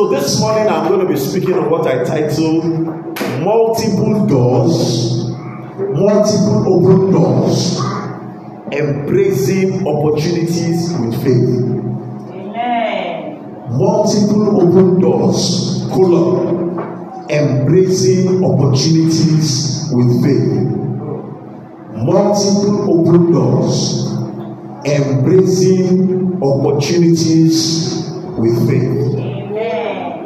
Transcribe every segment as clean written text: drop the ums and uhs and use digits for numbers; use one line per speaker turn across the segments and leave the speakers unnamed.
So this morning I'm going to be speaking on what I titled Multiple Doors, Multiple Open Doors, Embracing Opportunities with Faith.
Amen.
Multiple open doors, embracing opportunities with faith. Multiple open doors, embracing opportunities with faith.
Amen.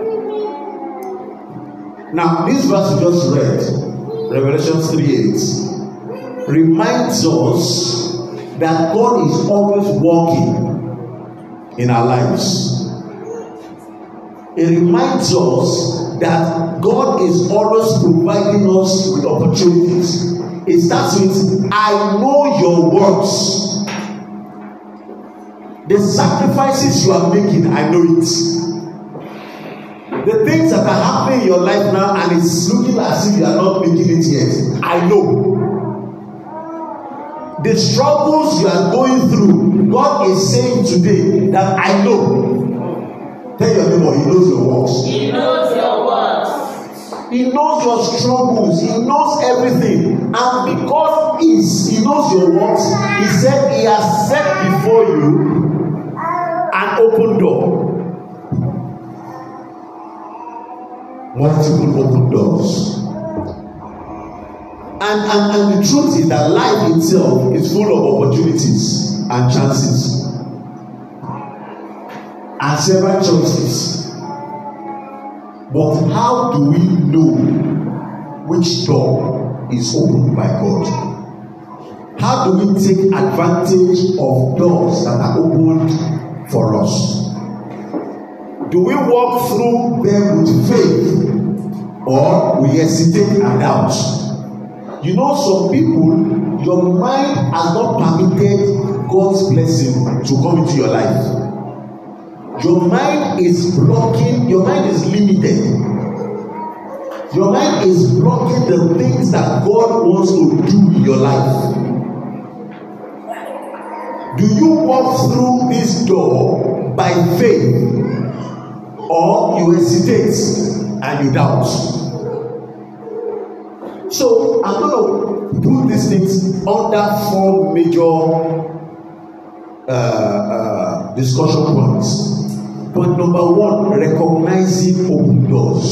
Now, this verse we just read, Revelation 3:8, reminds us that God is always working in our lives. It reminds us that God is always providing us with opportunities. It starts with, I know your works. The sacrifices you are making, I know it. The things that are happening in your life now, and it's looking as if you are not making it yet, I know. The struggles you are going through, God is saying today that I know. Tell your neighbor, He knows your works.
He knows your works.
He knows your struggles. He knows everything. And because He knows your works, He said He has set before you an open door. Multiple open doors. And the truth is that life itself is full of opportunities and chances and several choices. But how do we know which door is opened by God? How do we take advantage of doors that are opened for us? Do we walk through them with faith, or we hesitate and doubt? You know, some people, your mind has not permitted God's blessing to come into your life. Your mind is blocking, your mind is limited. Your mind is blocking the things that God wants to do in your life. Do you walk through this door by faith, or you hesitate and you doubt? So I'm going to put these things under 4 major discussion points. Point number 1, recognizing open doors.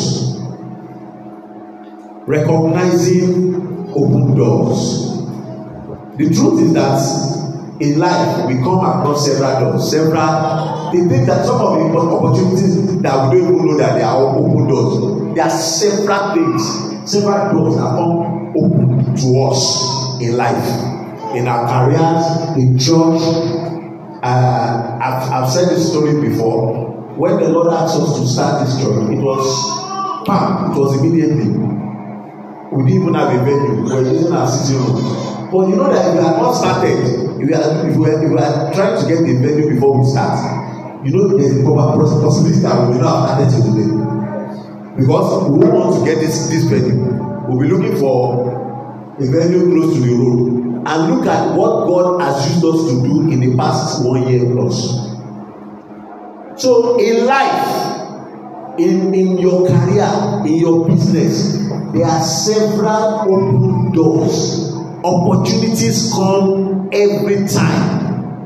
Recognizing open doors. The truth is that in life we come across several doors. They think that some of the opportunities that we don't even know that they are open doors. There are several things, several doors that come open to us in life, in our careers, in church. I've said this story before. When the Lord asked us to start this church, it was immediately. We didn't even have a venue. We were using our sitting room. But you know that if we had not started, if we are trying to get the venue before we start, you know there's a proper possibility that we will not have started till today. Because we won't want to get this venue. We'll be looking for a venue close to the road. And look at what God has used us to do in the past 1 year plus. So in life, in your career, in your business, there are several open doors. Opportunities come every time.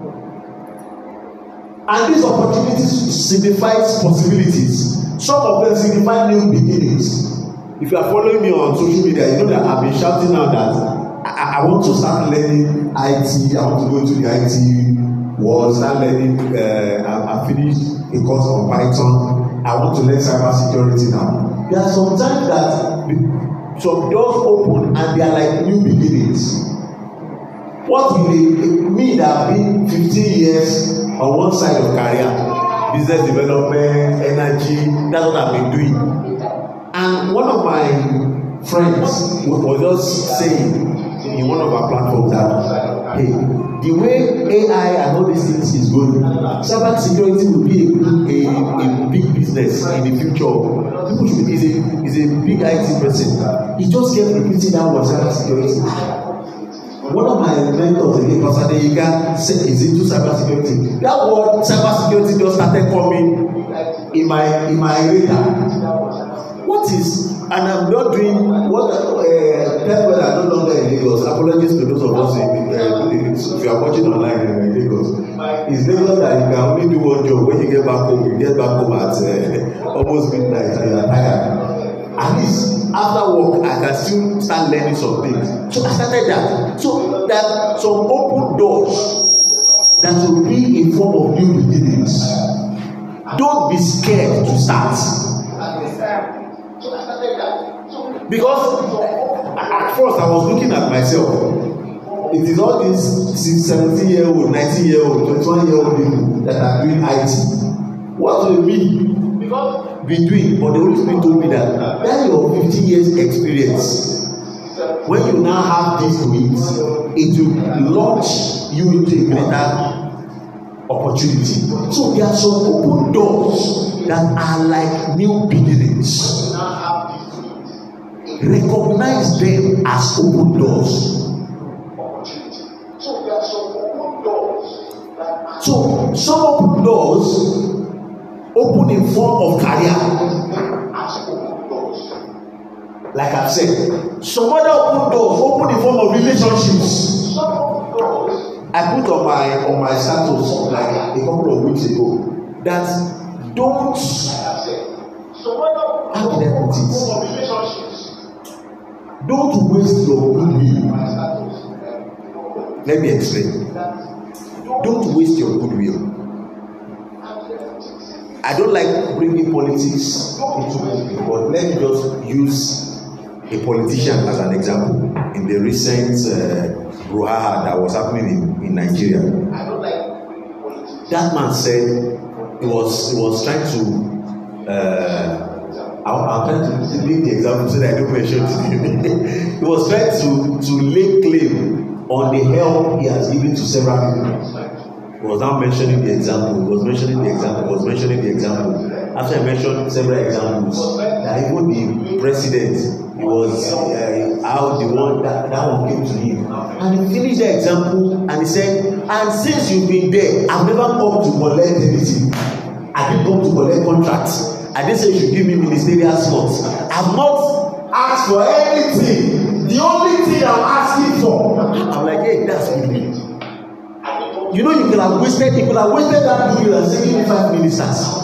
And these opportunities signify possibilities. Some of them signify new beginnings. If you are following me on social media, you know that I've been shouting out that I want to start learning IT. I want to go into the IT world, start learning. I finished a course on Python. I want to learn cyber security now. There are some times that some doors open and they are like new beginnings. What will me that have been 15 years on one side of career, business development, energy, that's what I've been doing. And one of my friends was just saying in one of our platforms that, hey, the way AI and all these things is going, cyber security will be a big business in the future. People should be, he's a big IT person. He just kept repeating that word, cyber security. one of my mentors again, Pastor Deyiga, is into cybersecurity. That word cybersecurity just started coming in my radar. What is, and I'm not doing what people are no longer in Lagos. Apologies to those of us if you are watching online in Lagos. It's Lagos that you can only do one job. When you get back home, you get back home at almost midnight and you are tired. At least after work, I can still start learning some things. So I started that. So that some open doors that will be in form of new beginnings. Don't be scared to start. Because at first I was looking at myself. It is all these 17-year-old, 19-year-old, 21-year-old people that are doing IT. What will be doing? But the Holy Spirit told me that your 15 years experience, when you now have this to it will launch you into a greater opportunity. So there are some open doors that are like new beginnings. Recognize them as open doors. So some open doors open in form of career. Like I've said, some other open doors open in form of relationships. I put on my status like a couple of weeks ago that don't, how did I put it? Don't waste your goodwill. Let me explain. Don't waste your goodwill. I don't like bringing politics into it, but let me just use a politician as an example. In the recent brouhaha that was happening in Nigeria, that man said he was trying to. I'm trying to make the example so that I don't mention it. He was trying to lay claim on the help he has given to several people. He was now mentioning the example. He was mentioning the example. He was mentioning the example. After I mentioned several examples, that even the president, he was how the one that one came to him, and he finished the example and he said, "And since you've been there, I've never come to collect anything. I didn't come to collect contracts. I didn't say you should give me ministerial slots. I've not asked for anything. The only thing I'm asking for." I'm like, hey, that's good. You know, you could have wasted that goodwill and saving 5 ministers.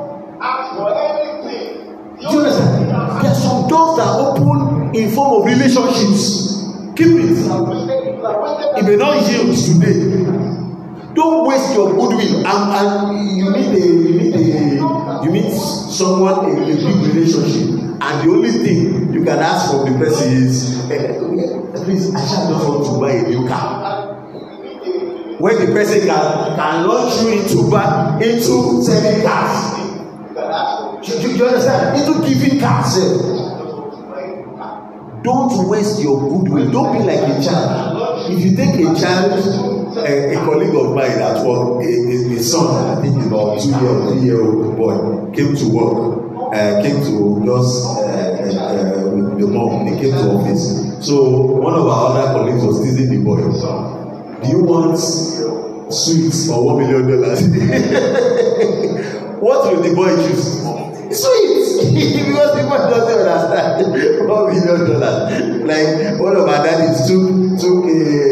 Do you understand? There are some doors that open in form of relationships. Keep it. It may not yield today. Don't waste your goodwill. And you meet someone in a big relationship, and the only thing you can ask from the person is, please, I shall not want to buy a new car. When the person can launch you into selling cars. You understand? Into giving cars. Don't waste your goodwill. Don't be like a child. If you take a child, a colleague of mine at work, a son, I think he's about 2 year or 3 year old boy, came to work, came to just with the mom, they came to office. So one of our other colleagues was teasing the boy. Do you want sweets for $1 million? What will the boy choose? Sweets. Because people don't understand $1 million. Like one of our daddies took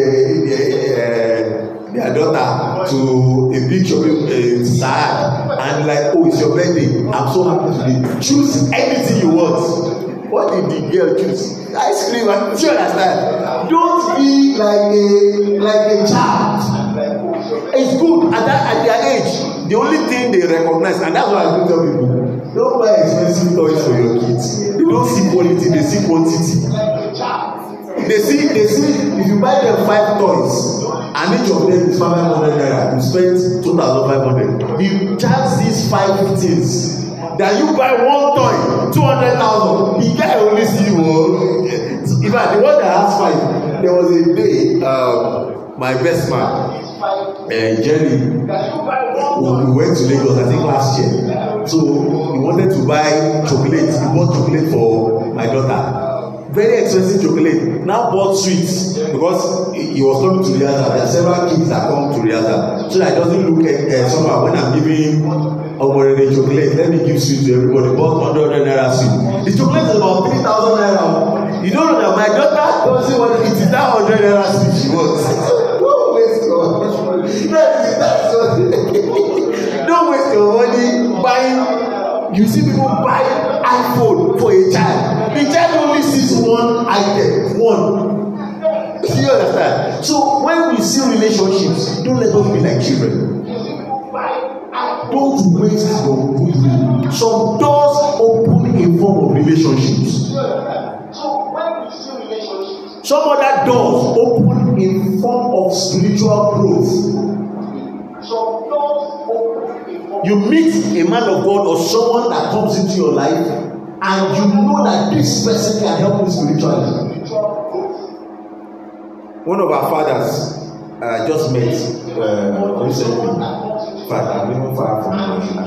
their daughter to a beach of sad, and like, oh, it's your birthday, I'm so happy today. Choose anything you want. What did the girl choose? Ice cream. Do you understand? Don't be like a child. It's good at their age. The only thing they recognize, and that's why I tell people, don't buy expensive toys for your kids. They don't see quality, they see quantity. They see if you buy them 5 toys and each of them is 500 naira, you spend 2,500. The child sees 5 things. That you buy one toy, 200,000. The guy only see you. In fact, the one that has 5, there was a day, my best man, Jerry, we went to Lagos, I think last year. So he wanted to buy chocolate. He bought chocolate for my daughter. very expensive chocolate, now bought sweets because he was coming to rehearsal. There are several kids that come to rehearsal, so that it doesn't look somehow when I'm giving Omorede chocolate, let me give sweet to everybody. Bought 100 naira sweet. The chocolate is about 3,000 naira. You don't know that my daughter doesn't want to eat that 100 naira sweet she wants. Don't waste your money. That's what. Don't waste your money buying. You see people buy iPhone for a child. The child only sees one item, one. Do you understand? So when we see relationships, don't let us be like children. Don't waste your goodwill. Some doors open in form of relationships. So when we see relationships, some other doors open in form of spiritual growth. Some doors open in form. You meet a man of God or someone that comes into your life, and you know that this person can help you spiritually. One of our fathers just met recently. I'm even far from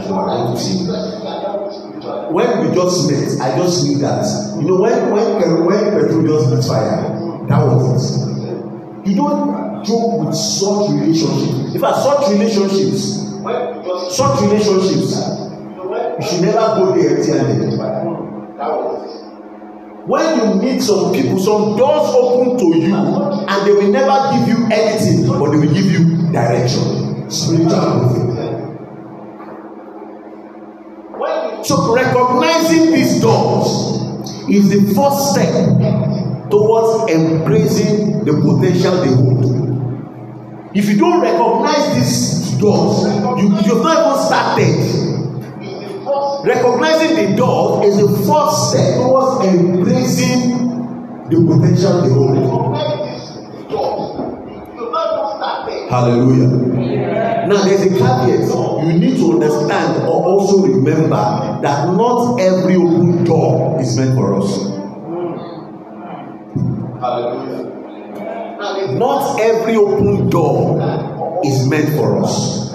when we just met, I just knew that, you know, when petrol just meets fire, that was it. You don't joke with such relationships. In fact, such relationships, you should never go there empty-handed. When you meet some people, some doors open to you, and they will never give you anything, but they will give you direction, spiritual growth. So recognizing these doors is the first step towards embracing the potential they hold. If you don't recognize these doors, you've not even started. Recognizing the door is the first step towards embracing the potential they hold. Hallelujah. Now there's a caveat. You need to understand or also remember that not every open door is meant for us. Hallelujah. Not every open door is meant for us.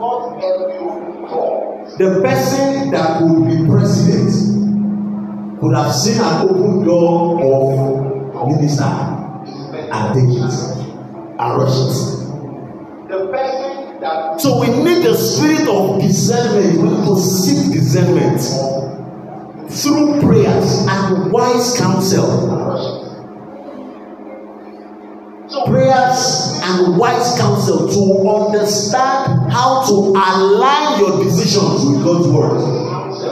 The person that would be president could have seen an open door of minister and take it and rush it. So we need the spirit of discernment. We need to seek discernment through prayers and wise counsel. Prayers and wise counsel to understand how to align your decisions with God's word.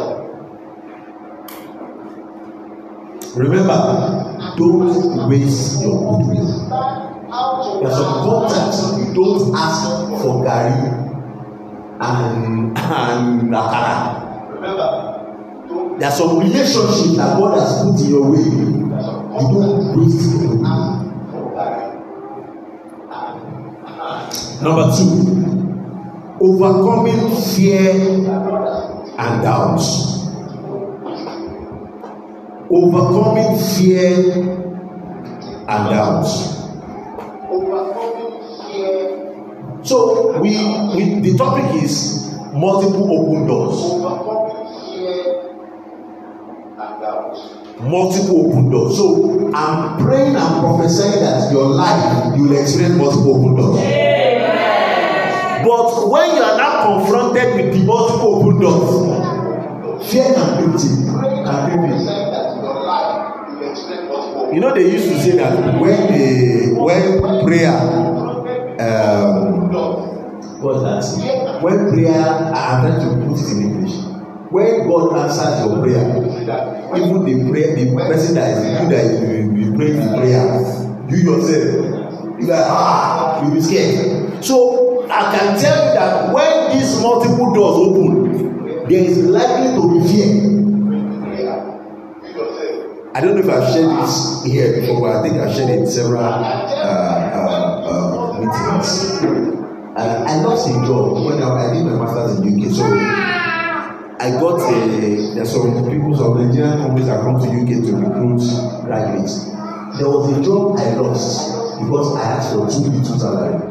Remember, don't waste your goodwill. There are some contacts you don't ask for Gary and Akara. Remember, there are some relationships that God has put in your way. You don't waste your goodwill. Number 2, overcoming fear and doubts. Overcoming fear and doubts. So the topic is multiple open doors. Multiple open doors. So I'm praying and prophesying that your life you will experience multiple open doors. But when you are now confronted with the multiple open doors, fear and beauty can creep in. You know, they used to say that when prayer what's that? When prayer, I'm trying to put it in English. When God answers your prayer, even the person that is praying the prayer, you yourself, you like you'll be scared. So I can tell you that when these multiple doors open, there is likely to be fear. I don't know if I've shared this here before, but I think I've shared it in several meetings. I lost a job when I did my master's in UK. So I got there's some people, some Nigerian companies that come to UK to recruit graduates. There was a job I lost because I asked for too little salary.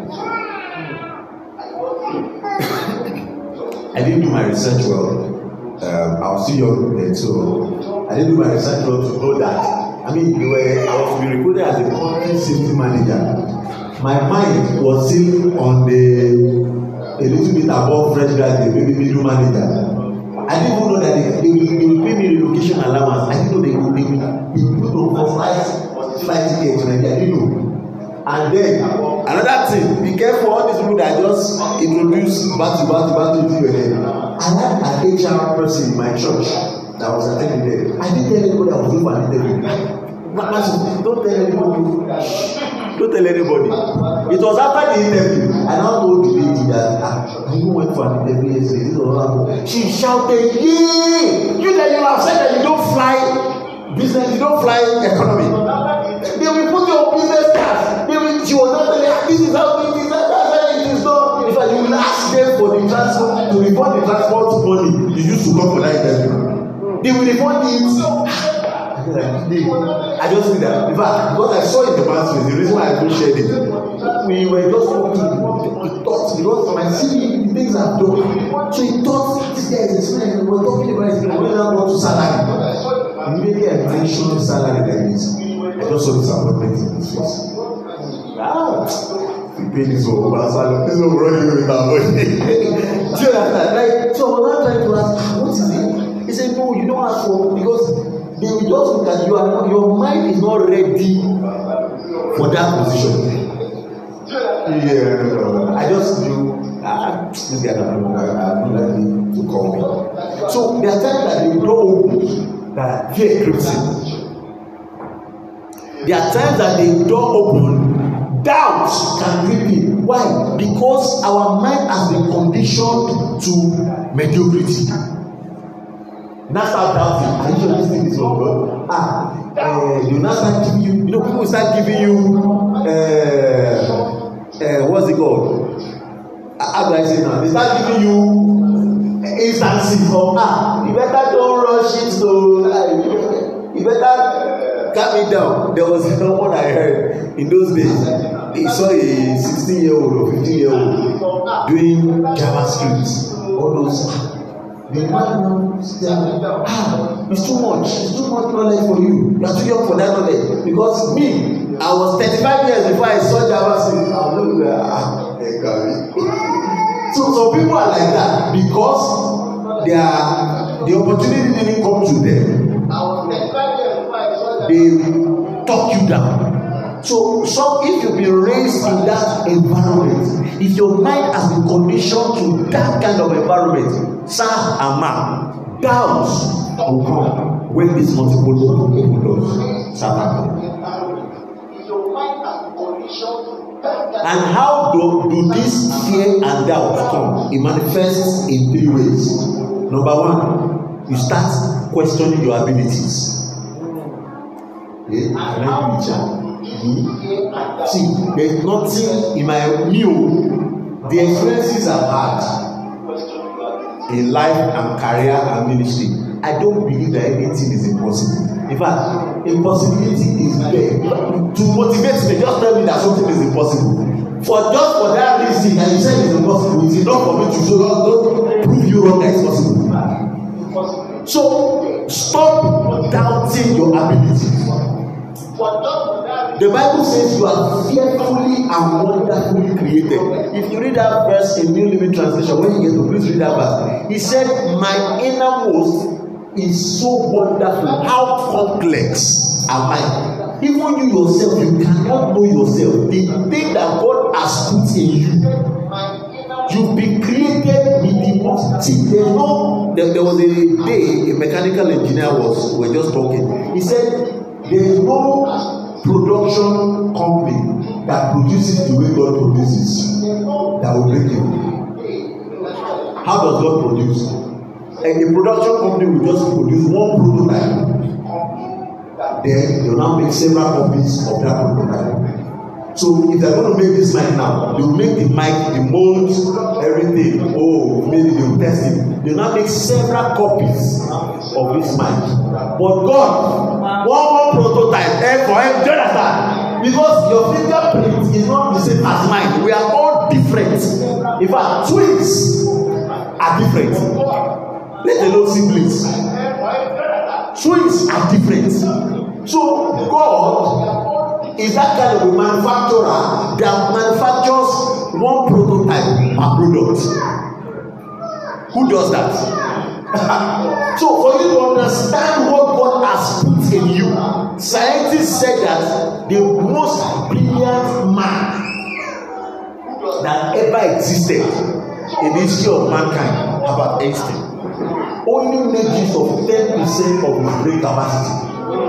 I didn't do my research well. I was still young then, so I didn't do my research well to know that I mean, I was to be recruited as a country safety manager. My mind was still on a little bit above fresh graduate, maybe middle manager. I didn't even know that they will pay me relocation allowance. I didn't know they will put on flight tickets. I didn't know. And then another thing, be careful all these people that just introduce back to you again. I had an HR person in my church that was attending there. I didn't tell anybody I was doing for an interview. Don't tell anybody. Don't tell anybody. It was after the interview. I now told the lady that I even went for an interview yesterday. She shouted, "Yay! You have said that you don't fly business, you don't fly economy. They will put your business class. She was not telling, this is how it is, that's how it is done. In fact, you will ask them for the transport to refund the transport money you used to come for that interview. They will refund it." I just see that. In fact, because I saw it in the past, the reason why I don't share it, we were just talking. He thought, because from my CV, the things I've done. So he thought this guy is explaining. We were talking about it. When I got to salary, immediately I mentioned salary like this. I just saw disappointment in his face. We pay this over salary. This is running with our money. Do you understand? Like, so I was not trying to ask, what is it? He said, no, you don't ask for, because they will just look at you and your mind is not ready for that position. Yeah, I just knew this guy I'm not likely to call me. So there are times that they don't open that fear creeps in. There are times that they don't open, doubt can creep in. Why? Because our mind has been conditioned to mediocrity. Now start doubting. Are you sure this thing is from God? You now start giving you. You know, people start giving you. What's it called? How do I say now? They start giving you instances of you better don't rush it. So you better calm it down. There was someone I heard in those days. He saw a 16-year-old or 15-year-old doing JavaScript. All those. The man said, it's too much knowledge for you. You are too young for that knowledge. Because me, I was 35 years before I saw JavaScript. I was looking at So some people are like that because the opportunity didn't come to them. They talk you down. So if you've been raised in that environment, if your mind has been conditioned to that kind of environment, sir and ma'am, doubts will come when these multiple open doors start happening. And how do this fear and doubt come? It manifests in 3 ways. Number 1, you start questioning your abilities. See, there's nothing in my view. The experiences I've had in life and career and ministry, I don't believe that anything is impossible. In fact, impossibility is there. To motivate me, just tell me that something is impossible. For that reason that you said it's impossible, it's enough for me to show don't prove you wrong that it's possible. So stop doubting your abilities. The Bible says you are fearfully and wonderfully created. If you read that verse in New Living Translation, when you get to, please read that verse. He said, my innermost is so wonderful. How complex am I? Even you yourself, you cannot know yourself. The thing that God has put in you, you've been created with the most. See, there was a day a mechanical engineer were just talking. He said, there is no production company that produces the way God produces that will break you. How does God produce? A production company will just produce one prototype. Then they will now make several copies of that prototype. So if they are going to make this mic now, they will make the mic, the molds, everything. Maybe they will test it. They will now make several copies of this mic. But God, one prototype for him, Jonathan, because your fingerprint is not the same as mine. We are all different. In fact, twins are different. Let alone siblings. Twins are different. So God is that kind of a manufacturer that manufactures one prototype per product. Who does that? So for you to understand what God has put in you, scientists said that the most brilliant man that ever existed in the history of mankind, about Einstein, only made use of 10% of his brain capacity.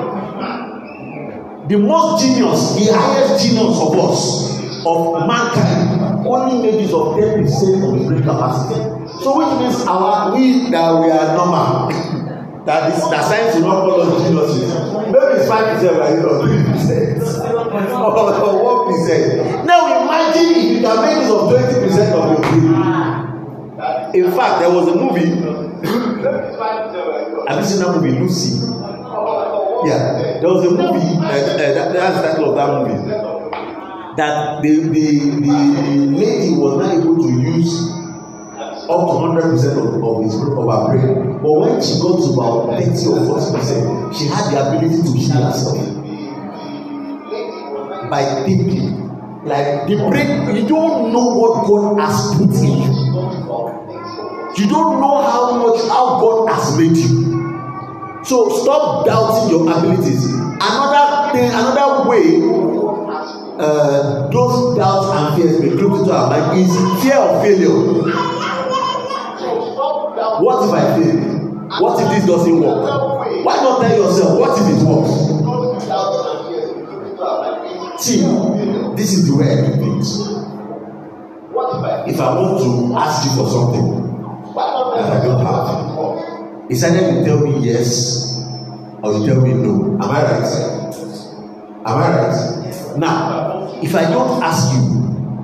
The most genius, the highest genius of us, of mankind, only made use of 10% of his brain capacity. So which means we are normal. that science will not call us geniuses. Maybe it's 5%, right? Or 3%. Or 1%. Now imagine if you can make use of 20% of your brain. In fact, there was a movie. Have you seen that movie, Lucy? Yeah, there was a movie. That's the title of that movie. That the lady was not able to use up to 100% of her brain, but when she got to about 30 or 40%, she had the ability to heal herself by thinking. Like the brain, you don't know what God has put in you. You don't know how God has made you. So stop doubting your abilities. Another way those doubts and fears may creep into our mind is fear of failure. What if I fail? What if this doesn't work? Why not tell yourself, what if it works? See, this is the way I do things. If I want to ask you for something that I don't have, it's either you tell me yes or you tell me no. Am I right? Am I right? Now, if I don't ask you,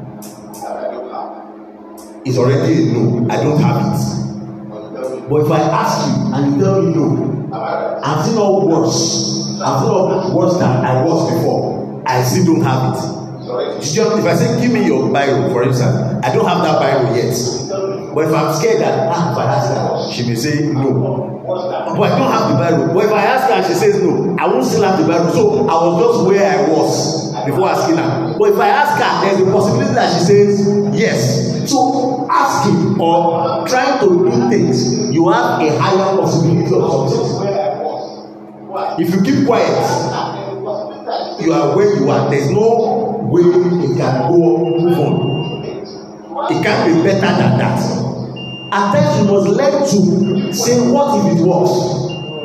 it's already a no. I don't have it. But if I ask you and you tell me no, I'm still not worse. I'm still not worse than I was before. I still don't have it. If I say, give me your Bible, for instance, I don't have that Bible yet. But if I'm scared that, if I ask her, she may say no. But I don't have the Bible. But if I ask her and she says no, I won't still have the Bible. So I was just where I was before asking her. But if I ask her, there's a possibility that she says yes. So asking or trying to do things, you have a higher possibility of success. If you keep quiet, you are where you are. There's no way it can go move on. It can't be better than that. At times you must learn to say, what if it works?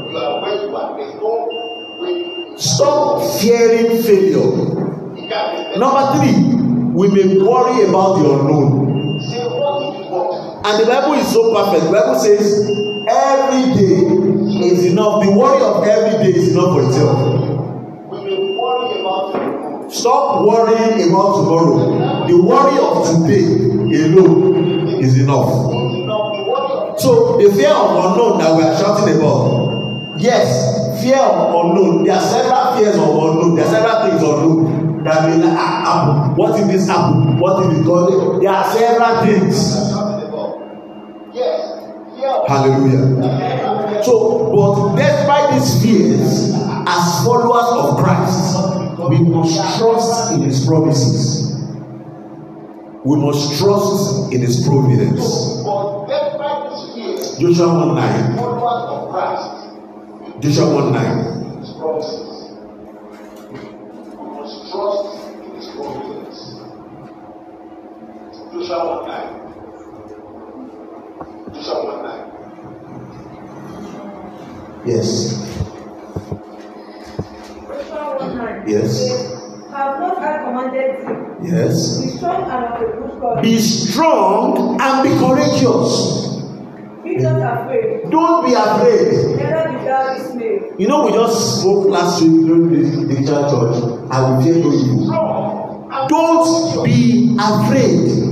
Stop fearing failure. Number 3, we may worry about the unknown. And the Bible is so perfect. The Bible says every day is enough. The worry of every day is enough for itself. Stop worrying about tomorrow. The worry of today alone is enough. So the fear of unknown that we are shouting about, yes, fear of unknown. There are several fears of unknown. There are several things unknown that may happen. What if this happen? What if it goes? There are several things. Hallelujah. So, but despite these fears, as followers of Christ, we must trust in His promises. We must trust in His providence. Joshua 1:9. Joshua 1:9.
We must trust in His providence. Joshua 1:9. Joshua 1:9.
Yes. Yes.
Have not I commanded you?
Yes.
Be strong and of a good courage.
Be strong and be courageous.
Be not afraid.
Don't be afraid.
Neither be thou dismayed.
You know, we just spoke last week during the church. I will tell you. Don't be afraid.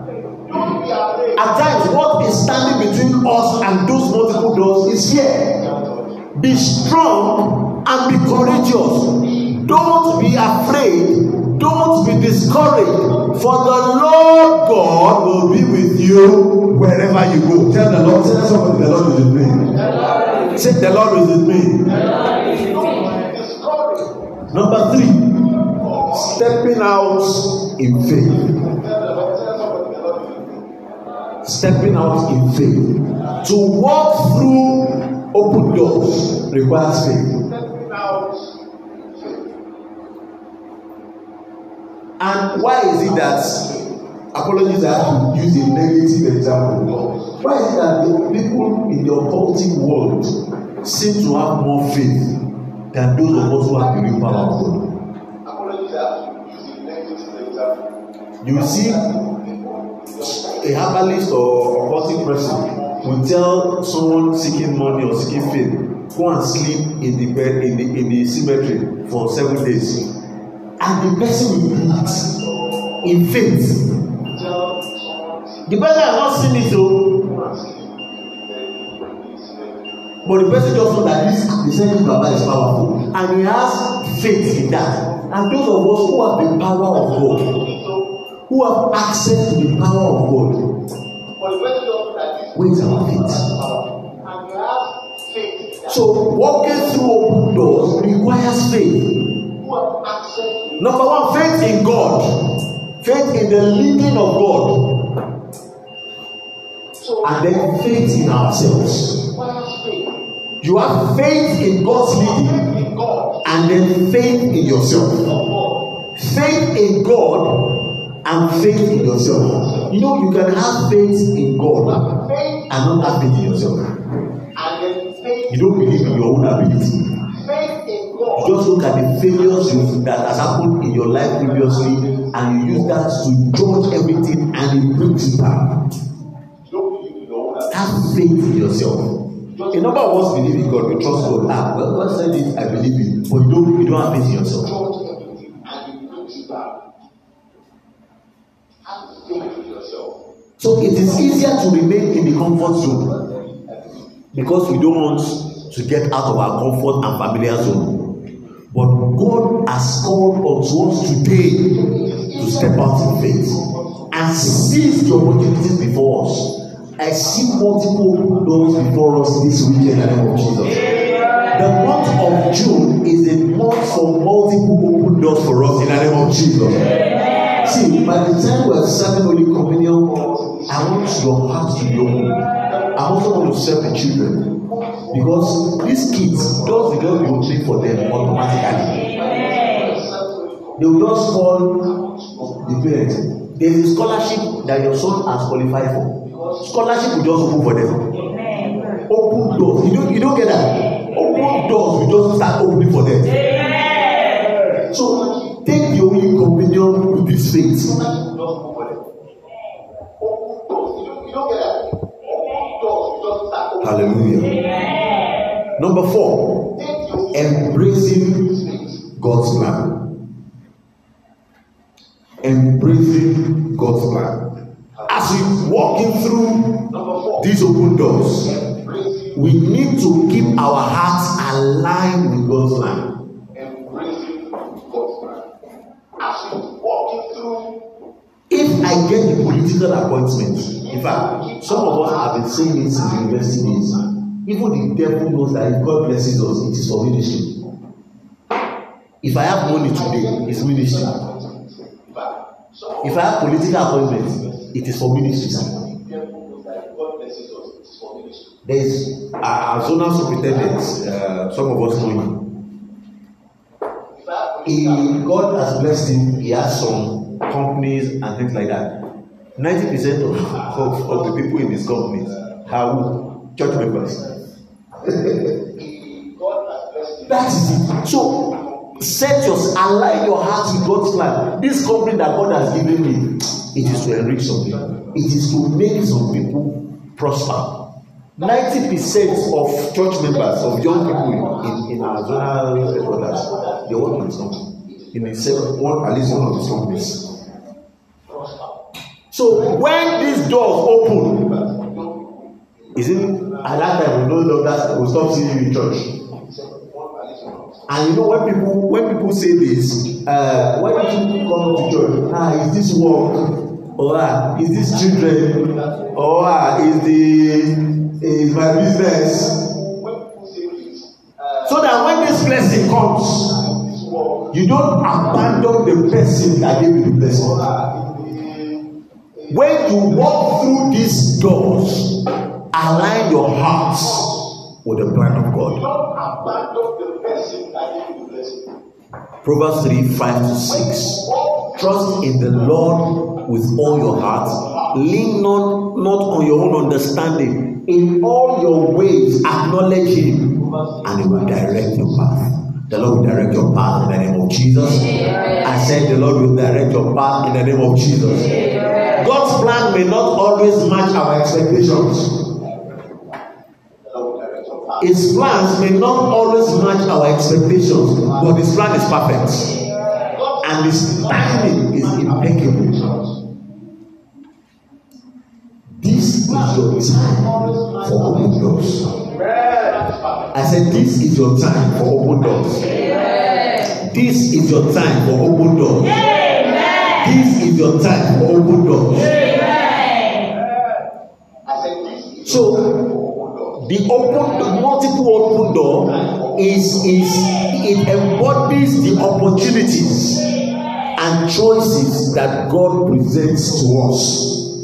At times, what is standing between us and those multiple doors is fear. Be strong and be courageous. Don't be afraid. Don't be discouraged. For the Lord God will be with you wherever you go. Tell the Lord, tell somebody the Lord is with me. Say the Lord is with me. Number 3, stepping out in faith. Stepping out in faith. To walk through open doors requires faith. And why is it that, apologies, I have to use a negative example. Why is it that the people in the occultic world seem to have more faith than those of us who have the real power of God? You see, a herbalist or occultic person will tell someone seeking money or seeking fame, go and sleep in the bed in the cemetery for 7 days, and the person will do it in faith. The person has not seen it though, but the person just know that the same Baba is powerful, and he has faith in that. And those of us who have the power of God, who have access to the power of God, where's our faith? So walking through open doors requires faith. Number 1, faith in God, faith in the leading of God, and then faith in ourselves. You have faith in God's leading, and then faith in yourself. Faith in God and faith in yourself. You know, you can have faith in God and not have faith in yourself. You don't believe in your own ability. You just look at the failures that has happened in your life previously, and you use that to judge everything, and it brings you down. Have faith in yourself. A number of us believe in God, we trust God. Well, God said it, I believe it, but you don't have faith in yourself. So it is easier to remain in the comfort zone because we don't want to get out of our comfort and familiar zone. But God has called unto us today to step out in faith and seize the opportunities before us. I see multiple doors before us this weekend in the name of Jesus. The month of June is a month for multiple open doors for us in the name of Jesus. See, by the time we are serving Holy Communion, I want your heart to be open. I also want to serve the children, because these kids, doors will just be opening for them automatically. They will just call the parents. There is a scholarship that your son has qualified for. Scholarship will just open for them. Amen. Open doors. You don't get that. Open doors will just start opening for them. Amen. So take the Holy Communion with this faith. Hallelujah. Amen. Number 4, embracing God's plan. Embracing God's plan. As we walking through these open doors, we need to keep our hearts aligned with God's plan. If I get the political appointment, in fact, some of us have been saying it since the university days. Even the devil knows that if God blesses us, it is for ministry. If I have money today, it's ministry. If I have political appointment, it is for ministry. There is our zonal superintendent, some of us know him. God has blessed him. He has some companies and things like that. 90% of the people in these companies are church members. That is it. So align your heart with God's plan. This company that God has given me, it is to enrich some people. It is to make some people prosper. 90% of church members, of young people in our zonal headquarters, they work in this company. In at least one of these companies. So when these doors open, is it at that time we no longer we stop seeing you in church? And you know when people say this, why don't you come to church? Is this work? Or is this children? Or is my business? So that when this blessing comes, You don't abandon the person that gave you the blessing. When you walk through these doors, align your hearts with the plan of God. Proverbs 3:5-6. Trust in the Lord with all your heart. Lean not on your own understanding. In all your ways, acknowledge Him, and He will direct your path. The Lord will direct your path in the name of Jesus. I said the Lord will direct your path in the name of Jesus. God's plan may not always match our expectations. His plans may not always match our expectations, but His plan is perfect. And His timing is impeccable. This is your time for open doors. I said, this is your time for open doors. This is your time for open doors. This is your time for open doors. So, the multiple open door it embodies the opportunities and choices that God presents to us.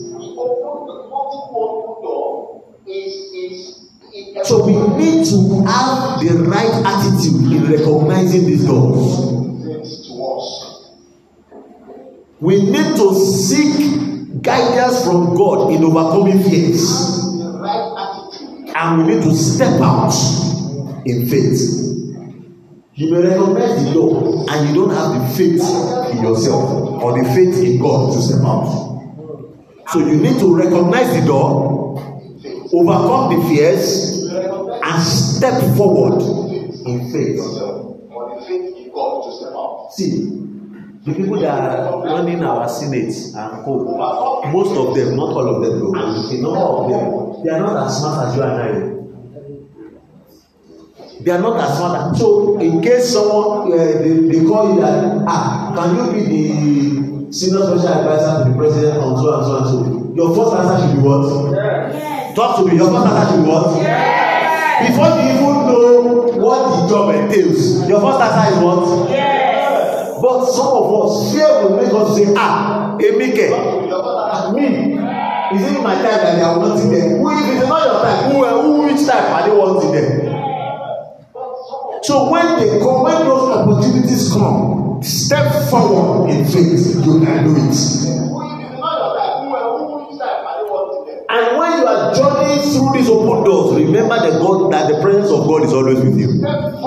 So we need to have the right attitude in recognizing these doors. We need to seek guidance from God in overcoming fears. And we need to step out in faith. You may recognize the door and you don't have the faith in yourself or the faith in God to step out. So you need to recognize the door, overcome the fears, and step forward in faith. See, the people that are running our Senate and co, most of them, not all of them, though, a number of them, they are not as smart as you and I. They are not as smart. So, in case someone they call you that, can you be the senior special advisor to the president on so and so and so? Your first answer should be what? Yes. Talk to me. Your first answer should be what? Yes. Before you even know what the job entails, your first answer is what? Yes. But some of us, fear will make us say, Emike, me, is it my time that they are wanting them? If it is not your time, which time are they wanting them? So when they come, when those opportunities come, step forward in faith. You can do it. And when you are journeying through these open doors, remember that the presence of God is always with you.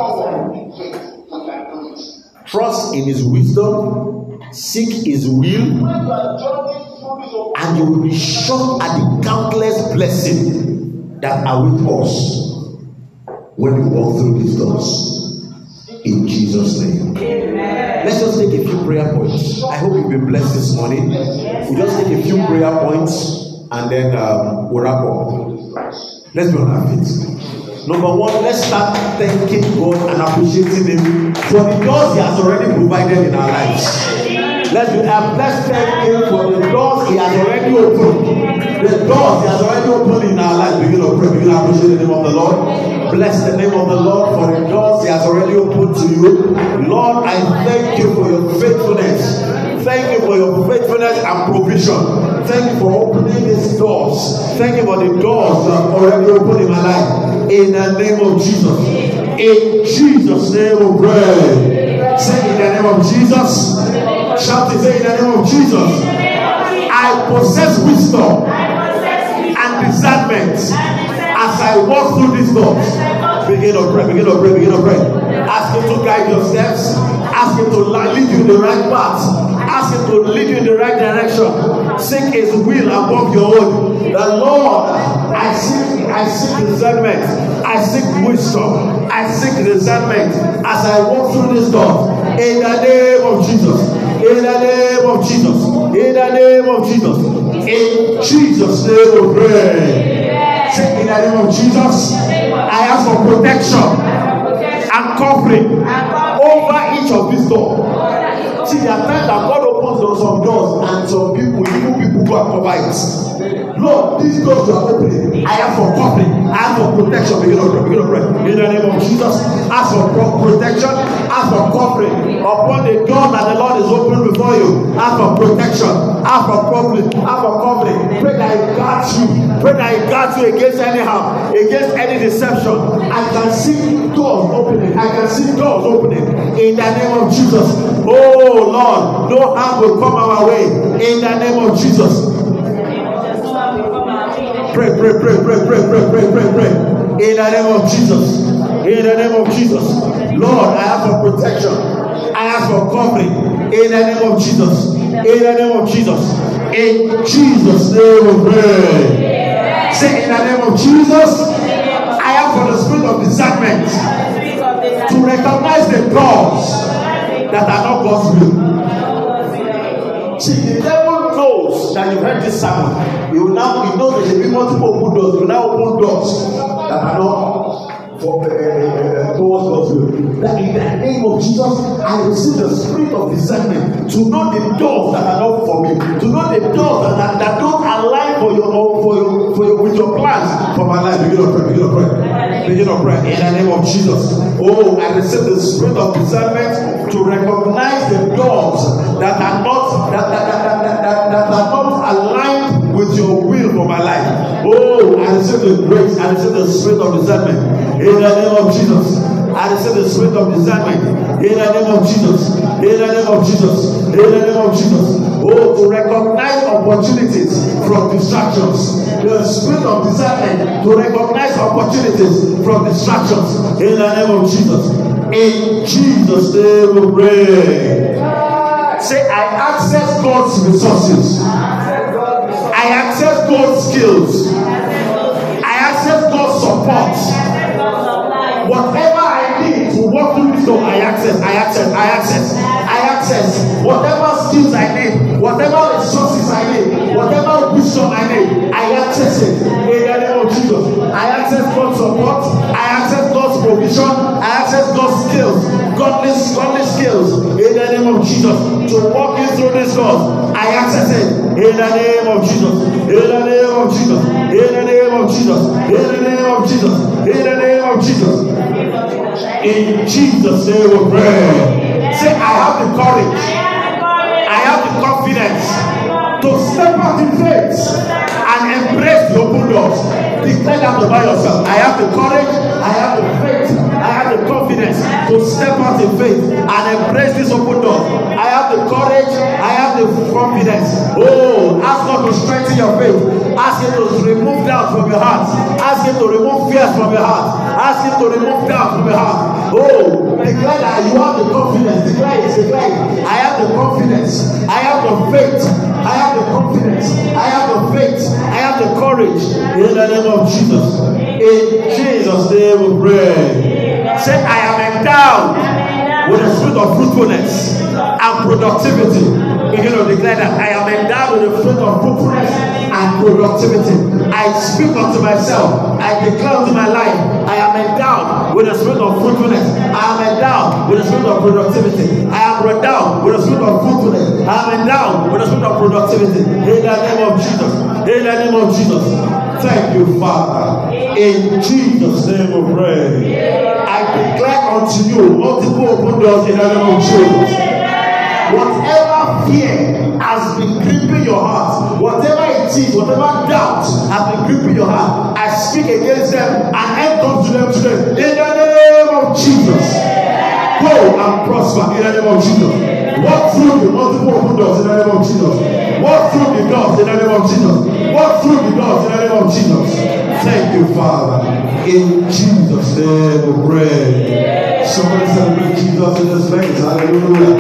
Trust in His wisdom, seek His will, and you will be shocked at the countless blessings that await us when we walk through these doors. In Jesus' name. Amen. Let's just take a few prayer points. I hope you've been blessed this morning. We'll just take a few prayer points and then we'll wrap up. Let's be on our feet. Number one, let's start thanking God and appreciating Him for the doors He has already provided in our lives. Let's thank Him for the doors He has already opened. The doors He has already opened in our lives. Begin to pray, begin to appreciate the name of the Lord. Bless the name of the Lord for the doors He has already opened to you. Lord, I thank you for your faithfulness. Thank you for your faithfulness and provision. Thank you for opening these doors. Thank you for the doors that are already opened in my life. In the name of Jesus. In Jesus' name we pray. Say in the name of Jesus. Shout it, say in the name of Jesus. I possess wisdom and discernment as I walk through these doors. Begin to pray, begin to pray, begin to pray. Ask Him to guide your steps. Ask Him to lead you in the right path. Ask Him to lead you in the right direction. Seek His will above your own. The Lord, I seek discernment. I seek wisdom. I seek discernment as I walk through this door. In the name of Jesus. In the name of Jesus. In the name of Jesus. In Jesus' name we pray. Say in the name of Jesus. I ask for protection and covering over each of these doors. See, there are times that God opens some doors and some people, evil people, go and cover it. Lord, these doors you are opening, I have for covering, I have for protection. Begin to pray. In the name of Jesus, ask for protection, ask for covering upon the door that the Lord is opening before you. Ask for protection, ask for covering, ask for covering. Pray that He guards you. Pray that He guards you against any harm, against any deception. I can see doors opening. I can see doors opening in the name of Jesus. Oh Lord, no harm will come our way in the name of Jesus. Pray. In the name of Jesus. In the name of Jesus. Lord, I ask for protection. I ask for covering. In the name of Jesus. In the name of Jesus. In Jesus' name we pray. Say in the name of Jesus. I ask for the spirit of discernment to recognize the doors that are not God's will. See, the devil knows that you heard this sermon. He knows there will be multiple open doors. He will now open doors that are not towards God's will. That in the name of Jesus, I receive the spirit of discernment to know the doors that are not for me, to know the doors that don't align with your plans for my life. Begin to pray. In the name of Jesus. Oh, I receive the spirit of discernment to recognize the doors that are not aligned with your will for my life. Oh, I receive the grace. I receive the spirit of discernment. In the name of Jesus. I receive the spirit of discernment. In the name of Jesus. In the name of Jesus. In the name of Jesus. Oh, to recognize opportunities from distractions. The spirit of discernment to recognize opportunities from distractions. In the name of Jesus. In Jesus' name we pray. Say, I access God's resources. I access God's skills. I access God's support. Whatever I need to walk through this door, I access. Whatever skills I need, whatever resources I need, whatever wisdom I need, I access it. In the name of Jesus. I access God's support. I access God's provision. I access God's skills. Godly skills. In the name of Jesus. To walk in through this door, I access it. In the name of Jesus. In the name of Jesus. In the name of Jesus. In the name of Jesus. In the name of Jesus. In Jesus' name we pray. Say, I have the courage. I have the confidence to step out in faith and embrace the open doors. Declare that about yourself. I have the courage. I have the faith. I have the confidence to step out in faith and embrace this open door. I have the courage. I have the confidence. Oh, ask God to strengthen your faith. Ask Him to remove doubt from your heart. Ask Him to remove fears from your heart. Ask Him to remove doubt from your heart. Oh, declare that you have the confidence. Declare it. I have the confidence. I have the faith. I have the confidence. I have the faith. I have the courage. In the name of Jesus. In Jesus' name we pray. Say, I am endowed with the spirit of fruitfulness and productivity. Begin to declare that I am endowed with the spirit of fruitfulness and productivity. I speak unto myself. I declare unto my life. I am endowed with the spirit of fruitfulness. I am endowed with the spirit of productivity. I am endowed with the spirit of fruitfulness. I am endowed with the spirit of productivity. In the name of Jesus. In the name of Jesus. Thank you, Father. In Jesus' name we pray. I declare unto you multiple open doors in the name of Jesus. Whatever fear has been gripping your heart, whatever it is, whatever doubt has been gripping your heart, I speak against them and end unto them today. In the name of Jesus. Go and prosper in the name of Jesus. Walk through the multiple open doors in the name of Jesus. Walk through the doors in the name of Jesus. Walk through the doors in the name of Jesus. Thank you, Father. In Jesus' name we pray. Somebody celebrate Jesus in this place. Hallelujah.